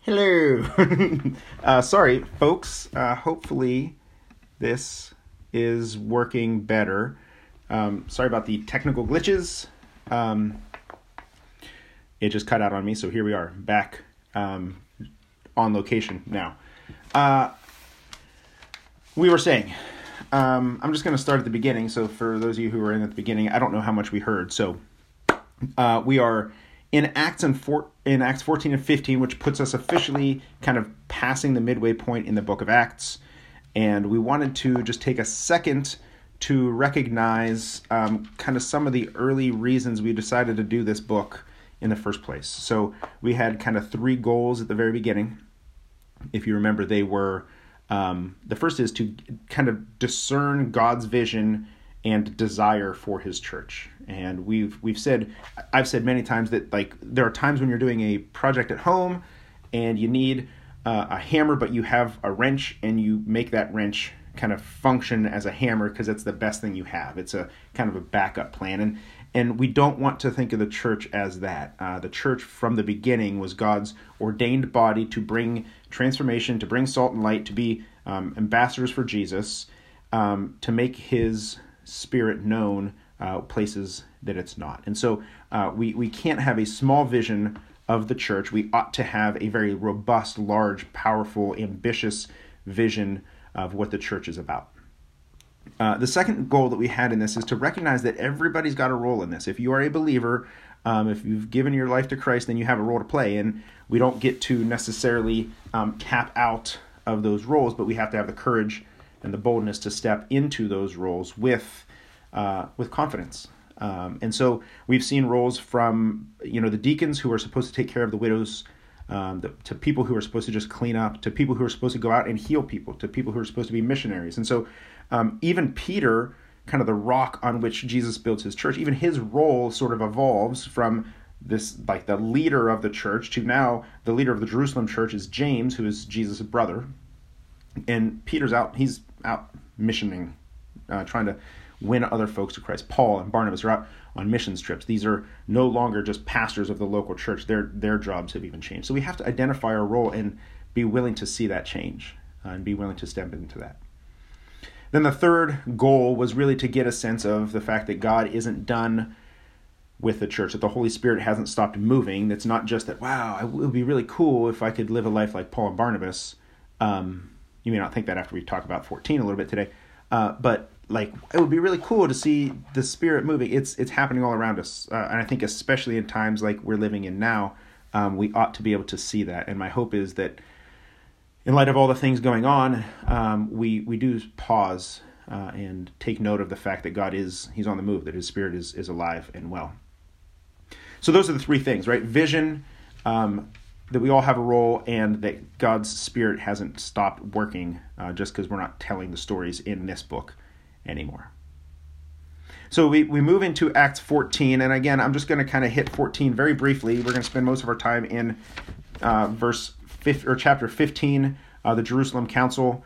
Hello. Sorry, folks. Hopefully this is working better. Sorry about the technical glitches. It just cut out on me, so here we are, back on location now. We were saying, I'm just going to start at the beginning, so for those of you who were in at the beginning, I don't know how much we heard. So we are in Acts 14 and 15, which puts us officially kind of passing the midway point in the book of Acts. And we wanted to just take a second to recognize kind of some of the early reasons we decided to do this book in the first place. So we had kind of three goals at the very beginning. If you remember, they were, the first is to kind of discern God's vision and desire for his church. And I've said many times that, like, there are times when you're doing a project at home and you need a hammer, but you have a wrench, and you make that wrench kind of function as a hammer because it's the best thing you have. It's a kind of a backup plan. And we don't want to think of the church as that. The church from the beginning was God's ordained body to bring transformation, to bring salt and light, to be ambassadors for Jesus, to make his Spirit known places that it's not. And so we can't have a small vision of the church. We ought to have a very robust, large, powerful, ambitious vision of what the church is about. The second goal that we had in this is to recognize that everybody's got a role in this. If you are a believer, if you've given your life to Christ, then you have a role to play. And we don't get to necessarily tap out of those roles, but we have to have the courage and the boldness to step into those roles with confidence. And so we've seen roles from, the deacons who are supposed to take care of the widows, to people who are supposed to just clean up, to people who are supposed to go out and heal people, to people who are supposed to be missionaries. And so even Peter, kind of the rock on which Jesus builds his church, even his role sort of evolves from this, like, the leader of the church, to now the leader of the Jerusalem church is James, who is Jesus' brother. And he's out missioning, trying to win other folks to Christ. Paul and Barnabas are out on missions trips. These are no longer just pastors of the local church. Their jobs have even changed. So we have to identify our role and be willing to see that change and be willing to step into that. Then the third goal was really to get a sense of the fact that God isn't done with the church, that the Holy Spirit hasn't stopped moving. That's not just that, wow, it would be really cool if I could live a life like Paul and Barnabas. You may not think that after we talk about 14 a little bit today, but like, it would be really cool to see the Spirit moving. It's happening all around us, and I think especially in times like we're living in now, we ought to be able to see that. And my hope is that in light of all the things going on, we do pause and take note of the fact that God he's on the move, that his Spirit is alive and well. So those are the three things, right? Vision, that we all have a role, and that God's Spirit hasn't stopped working just because we're not telling the stories in this book anymore. So we move into Acts 14, and again, I'm just going to kind of hit 14 very briefly. We're going to spend most of our time in chapter 15, the Jerusalem Council.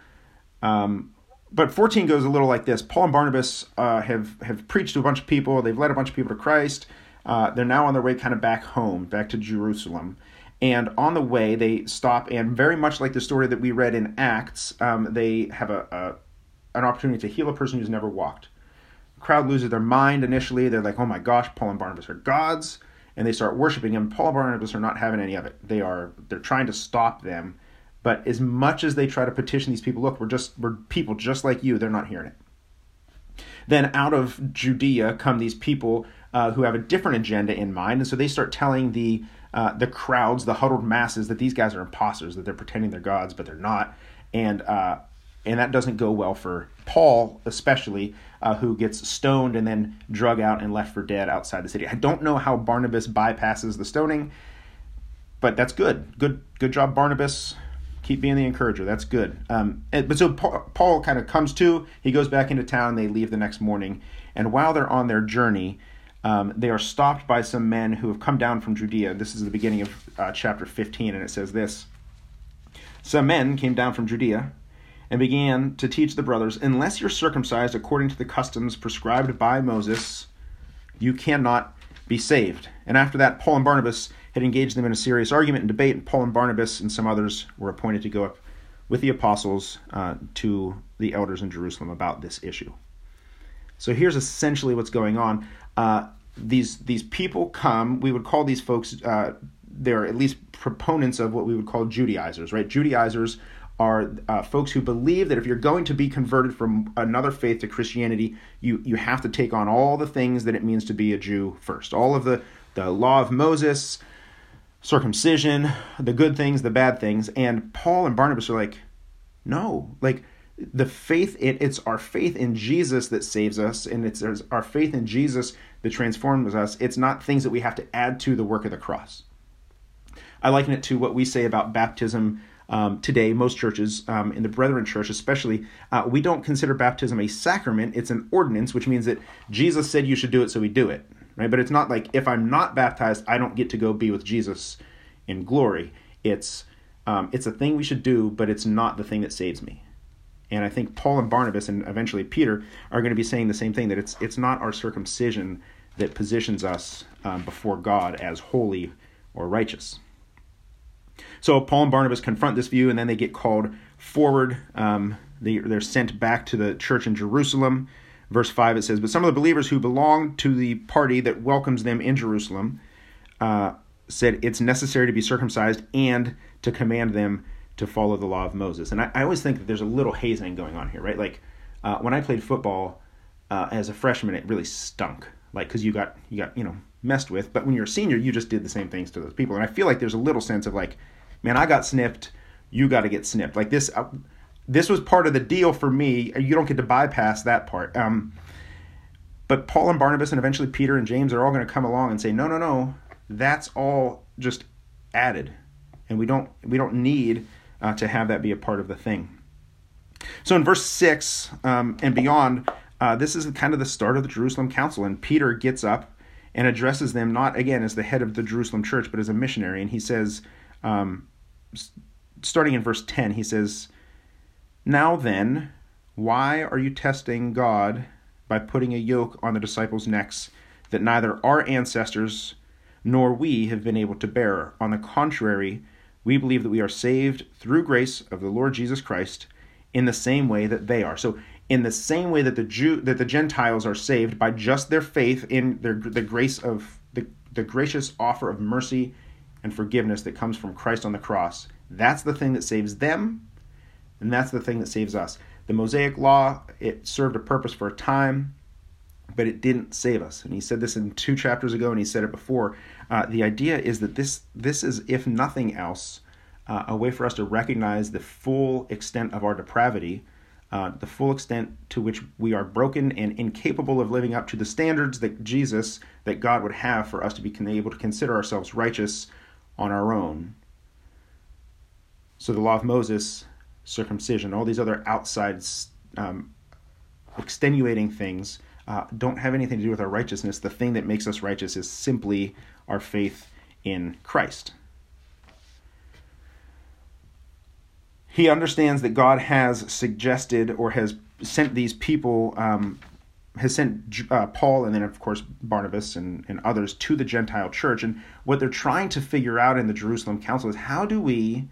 But 14 goes a little like this. Paul and Barnabas have preached to a bunch of people. They've led a bunch of people to Christ. They're now on their way kind of back home, back to Jerusalem. And on the way, they stop, and very much like the story that we read in Acts, they have an opportunity to heal a person who's never walked. The crowd loses their mind initially. They're like, oh my gosh, Paul and Barnabas are gods. And they start worshiping him. Paul and Barnabas are not having any of it. They're trying to stop them. But as much as they try to petition these people, look, we're people just like you, they're not hearing it. Then out of Judea come these people who have a different agenda in mind. And so they start telling the crowds, the huddled masses, that these guys are imposters, that they're pretending they're gods, but they're not. And that doesn't go well for Paul, especially, who gets stoned and then drug out and left for dead outside the city. I don't know how Barnabas bypasses the stoning, but that's good. Good job, Barnabas. Keep being the encourager. That's good. But so Paul kind of comes to. He goes back into town. They leave the next morning. And while they're on their journey, they are stopped by some men who have come down from Judea. This is the beginning of chapter 15, and it says this. Some men came down from Judea and began to teach the brothers, unless you're circumcised according to the customs prescribed by Moses, you cannot be saved. And after that, Paul and Barnabas had engaged them in a serious argument and debate, and Paul and Barnabas and some others were appointed to go up with the apostles to the elders in Jerusalem about this issue. So here's essentially what's going on. These people come, we would call these folks, they're at least proponents of what we would call Judaizers, right? Judaizers are folks who believe that if you're going to be converted from another faith to Christianity, you have to take on all the things that it means to be a Jew first. All of the law of Moses, circumcision, the good things, the bad things. And Paul and Barnabas are like, no, like the faith, it's our faith in Jesus that saves us, and it's our faith in Jesus that transforms us. It's not things that we have to add to the work of the cross. I liken it to what we say about baptism today. Most churches, in the Brethren Church especially, we don't consider baptism a sacrament. It's an ordinance, which means that Jesus said you should do it, so we do it, right? But it's not like if I'm not baptized, I don't get to go be with Jesus in glory. It's a thing we should do, but it's not the thing that saves me. And I think Paul and Barnabas and eventually Peter are going to be saying the same thing, that it's not our circumcision that positions us before God as holy or righteous. So Paul and Barnabas confront this view, and then they get called forward. They're sent back to the church in Jerusalem. Verse 5, it says, "But some of the believers who belonged to the party that welcomes them in Jerusalem said it's necessary to be circumcised and to command them to follow the law of Moses." And I always think that there's a little hazing going on here, right? Like when I played football as a freshman, it really stunk, like because you got messed with. But when you're a senior, you just did the same things to those people. And I feel like there's a little sense of like, man, I got snipped, you got to get snipped. Like this was part of the deal for me. You don't get to bypass that part. But Paul and Barnabas and eventually Peter and James are all going to come along and say, no, that's all just added, and we don't need to have that be a part of the thing. So in verse 6 and beyond, this is kind of the start of the Jerusalem Council, and Peter gets up and addresses them not, again, as the head of the Jerusalem church, but as a missionary. And he says, starting in verse 10, he says, "Now then, why are you testing God by putting a yoke on the disciples' necks that neither our ancestors nor we have been able to bear? On the contrary, we believe that we are saved through grace of the Lord Jesus Christ in the same way that they are." So in the same way that the Gentiles are saved by just their faith in the grace of the gracious offer of mercy and forgiveness that comes from Christ on the cross, that's the thing that saves them, and that's the thing that saves us. The Mosaic Law, it served a purpose for a time, but it didn't save us. And he said this in 2 chapters ago, and he said it before. The idea is that this is, if nothing else, a way for us to recognize the full extent of our depravity, the full extent to which we are broken and incapable of living up to the standards that God would have for us to be able to consider ourselves righteous on our own. So the law of Moses, circumcision, all these other outside extenuating things don't have anything to do with our righteousness. The thing that makes us righteous is simply our faith in Christ. He understands that God has suggested or has sent these people, has sent Paul and then, of course, Barnabas and others to the Gentile church. And what they're trying to figure out in the Jerusalem Council is how do we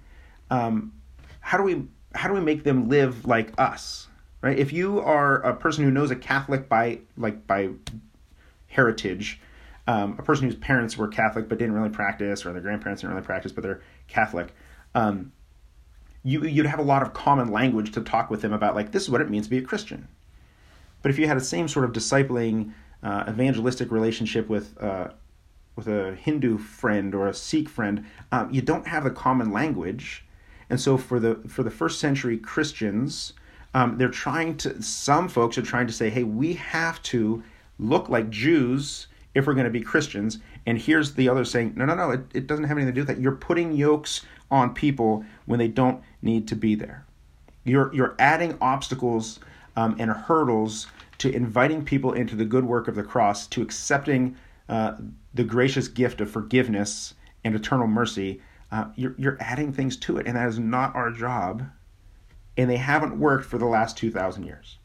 make them live like us, right? If you are a person who knows a Catholic by heritage, a person whose parents were Catholic but didn't really practice, or their grandparents didn't really practice but they're Catholic, you'd have a lot of common language to talk with them about, like, this is what it means to be a Christian. But if you had the same sort of discipling, evangelistic relationship with a Hindu friend or a Sikh friend, you don't have a common language. And so for the first century Christians, some folks are trying to say, hey, we have to look like Jews if we're going to be Christians. And here's the other saying, no, it doesn't have anything to do with that. You're putting yokes on people when they don't need to be there. You're adding obstacles and hurdles to inviting people into the good work of the cross, to accepting the gracious gift of forgiveness and eternal mercy. You're adding things to it, and that is not our job, and they haven't worked for the last 2,000 years.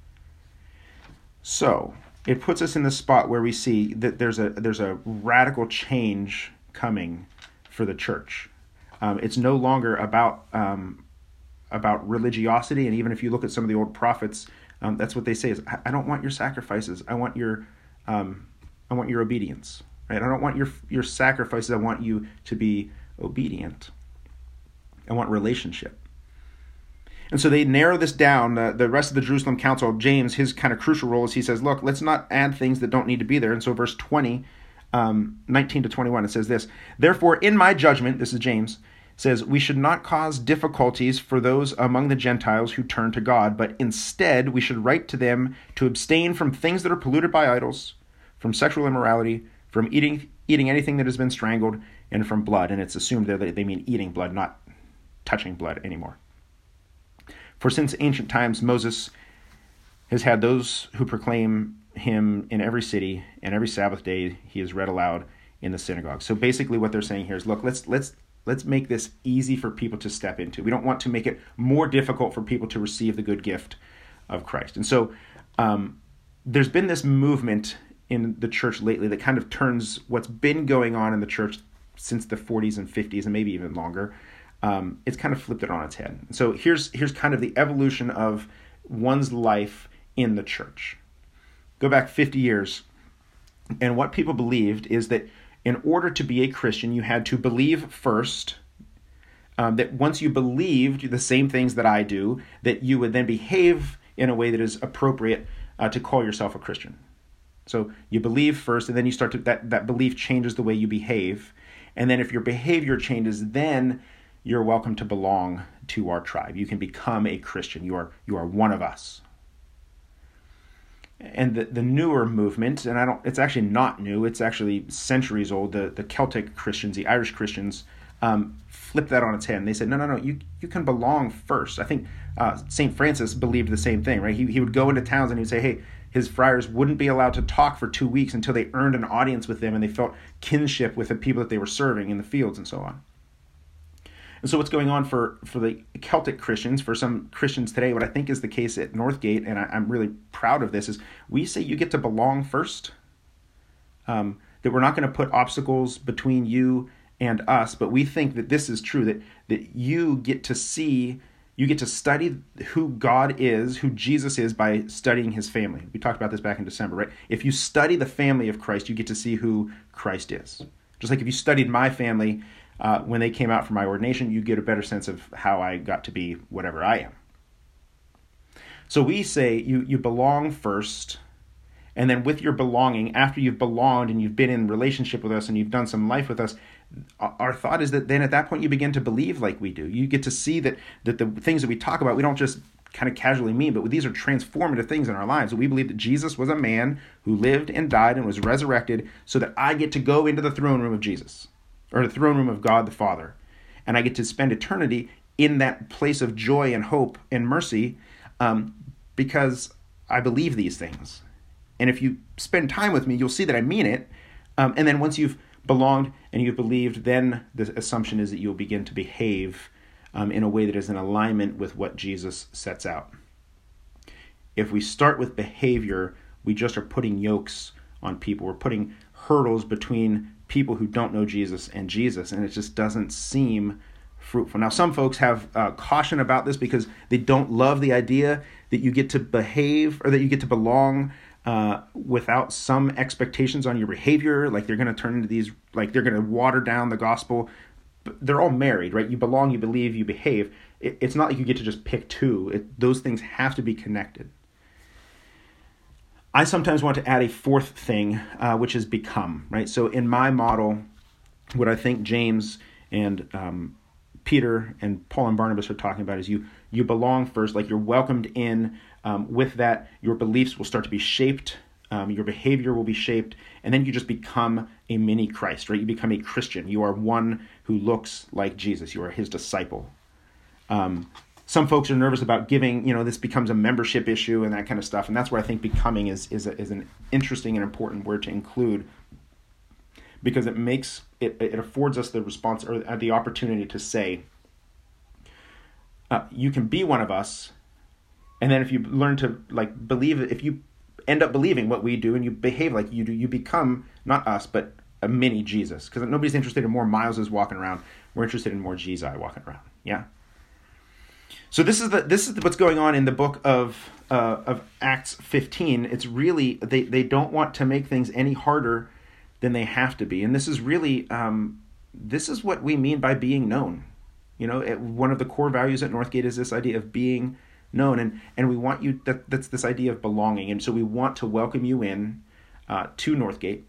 So it puts us in the spot where we see that there's a radical change coming for the church. It's no longer about religiosity, and even if you look at some of the old prophets, that's what they say is, I don't want your sacrifices. I want your obedience. Right? I don't want your sacrifices. I want you to be obedient. I want relationship. And so they narrow this down. The rest of the Jerusalem Council, James, his kind of crucial role is he says, look, let's not add things that don't need to be there. And so verse 20, 19 to 21, it says this, therefore, in my judgment, this is James, says, we should not cause difficulties for those among the Gentiles who turn to God, but instead we should write to them to abstain from things that are polluted by idols, from sexual immorality, from eating anything that has been strangled, and from blood. And it's assumed there that they mean eating blood, not touching blood anymore. For since ancient times, Moses has had those who proclaim him in every city, and every Sabbath day he is read aloud in the synagogue. So basically what they're saying here is, look, let's make this easy for people to step into. We don't want to make it more difficult for people to receive the good gift of Christ. And so there's been this movement in the church lately that kind of turns what's been going on in the church since the 40s and 50s and maybe even longer. It's kind of flipped it on its head. So here's kind of the evolution of one's life in the church. Go back 50 years, and what people believed is that in order to be a Christian, you had to believe first, that once you believed the same things that I do, that you would then behave in a way that is appropriate to call yourself a Christian. So you believe first, and then you start to, that belief changes the way you behave. And then if your behavior changes, then you're welcome to belong to our tribe. You can become a Christian. You are one of us. And the newer movement, and it's actually not new, it's actually centuries old, the Celtic Christians, the Irish Christians, flipped that on its head. And they said, no, you can belong first. I think St. Francis believed the same thing, right? He would go into towns and he'd say, hey, his friars wouldn't be allowed to talk for 2 weeks until they earned an audience with them and they felt kinship with the people that they were serving in the fields and so on. And so what's going on for the Celtic Christians, for some Christians today, what I think is the case at Northgate, and I'm really proud of this, is we say you get to belong first, that we're not going to put obstacles between you and us, but we think that this is true, that you get to study who God is, who Jesus is, by studying his family. We talked about this back in December, right? If you study the family of Christ, you get to see who Christ is. Just like if you studied my family, when they came out for my ordination, you get a better sense of how I got to be whatever I am. So we say you belong first, and then with your belonging, after you've belonged and you've been in relationship with us and you've done some life with us, our thought is that then at that point you begin to believe like we do. You get to see that the things that we talk about, we don't just kind of casually mean, but these are transformative things in our lives. We believe that Jesus was a man who lived and died and was resurrected so that I get to go into the throne room of Jesus, or the throne room of God the Father, and I get to spend eternity in that place of joy and hope and mercy because I believe these things. And if you spend time with me, you'll see that I mean it. And then once you've belonged and you've believed, then the assumption is that you'll begin to behave in a way that is in alignment with what Jesus sets out. If we start with behavior, we just are putting yokes on people. We're putting hurdles between people who don't know Jesus, and it just doesn't seem fruitful. Now, some folks have caution about this because they don't love the idea that you get to behave or that you get to belong without some expectations on your behavior, like they're going to turn into these, like they're going to water down the gospel. But they're all married, right? You belong, you believe, you behave. It's not like you get to just pick two. Those things have to be connected. I sometimes want to add a fourth thing, which is become, right? So in my model, what I think James and Peter and Paul and Barnabas are talking about is you belong first, like you're welcomed in. With that, your beliefs will start to be shaped, your behavior will be shaped, and then you just become a mini Christ, right? You become a Christian. You are one who looks like Jesus. You are his disciple. Some folks are nervous about giving, this becomes a membership issue and that kind of stuff. And that's where I think becoming is an interesting and important word to include, because it affords us the response or the opportunity to say, you can be one of us. And then if you learn to believe, if you end up believing what we do and you behave like you do, you become not us, but a mini Jesus, because nobody's interested in more Mileses walking around. We're interested in more Jesus walking around. Yeah. So this is what's going on in the book of Acts 15. It's really they don't want to make things any harder than they have to be, and this is really this is what we mean by being known. One of the core values at Northgate is this idea of being known, and we want you that's this idea of belonging, and so we want to welcome you in to Northgate.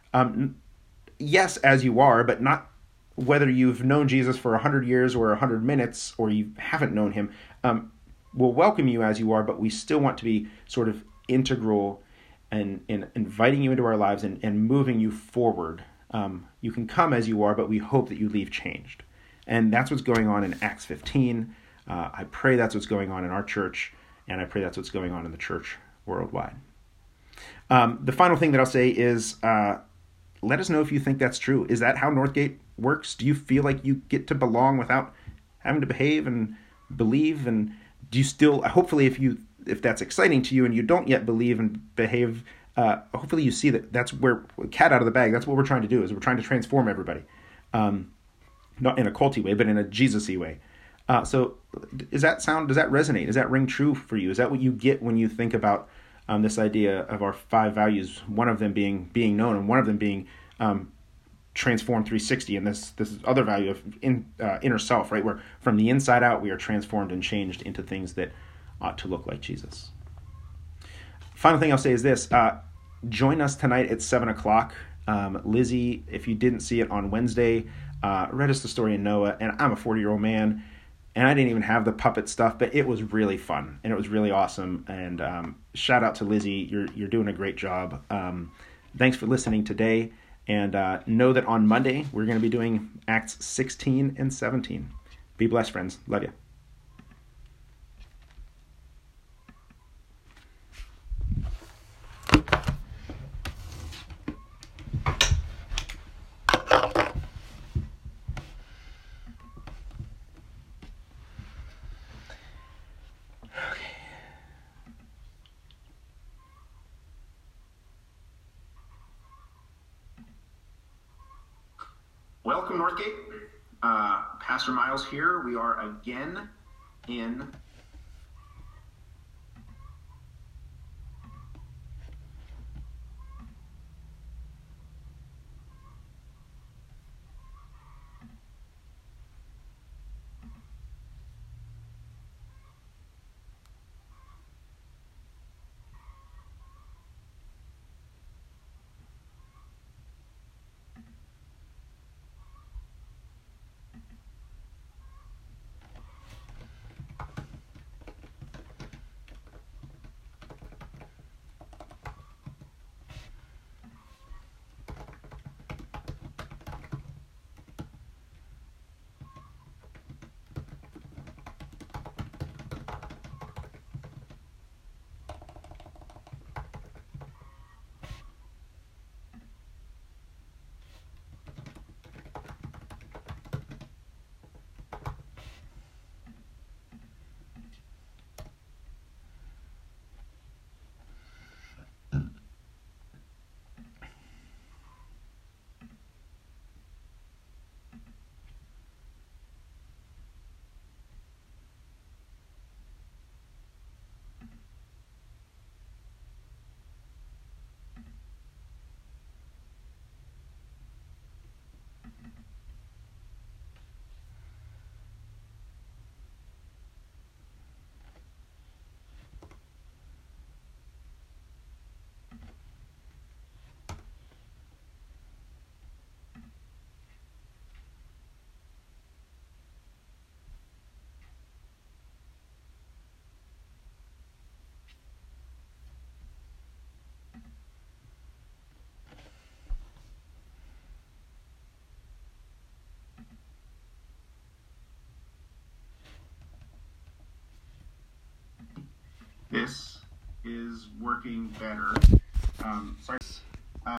Yes, as you are, but not whether you've known Jesus for 100 years or 100 minutes or you haven't known him. We'll welcome you as you are, but we still want to be sort of integral and inviting you into our lives and moving you forward. You can come as you are, but we hope that you leave changed. And that's what's going on in Acts 15. I pray that's what's going on in our church, and I pray that's what's going on in the church worldwide. The final thing that I'll say is let us know if you think that's true. Is that how Northgate works? Do you feel like you get to belong without having to behave and believe? And do you still, hopefully if that's exciting to you and you don't yet believe and behave, hopefully you see that that's where, cat out of the bag, that's what we're trying to do, is we're trying to transform everybody. Not in a culty way, but in a Jesus-y way. So does that resonate? Does that ring true for you? Is that what you get when you think about this idea of our 5 values, one of them being known and one of them being transformed 360, and this other value of inner self, right? Where from the inside out we are transformed and changed into things that ought to look like Jesus. Final thing I'll say is this. Join us tonight at 7 o'clock. Lizzie, if you didn't see it on Wednesday, read us the story of Noah, and I'm a 40-year-old man, and I didn't even have the puppet stuff, but it was really fun, and it was really awesome, and shout out to Lizzie. You're doing a great job. Thanks for listening today, and know that on Monday we're going to be doing Acts 16 and 17. Be blessed, friends. Love you. Welcome, Northgate. Pastor Miles here. We are again in this is working better. Sorry.